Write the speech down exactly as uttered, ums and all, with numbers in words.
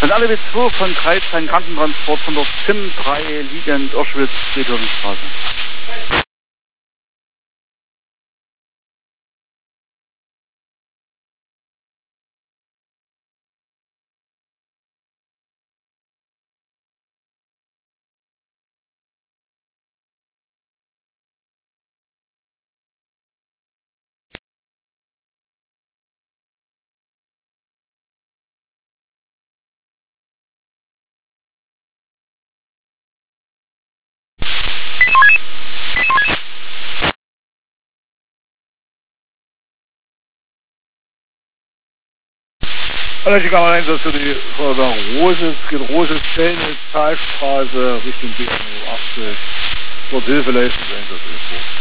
An alle W zwei von dreizehn Krankentransport von der Z I M drei liegend Oschwitz-Beethovenstraße. Allergisch kann man einsatz für die Rose, es geht Rose, Zellnitz, Talstraße, Richtung B achtzig. Dort Hilfe leisten, Einsatz.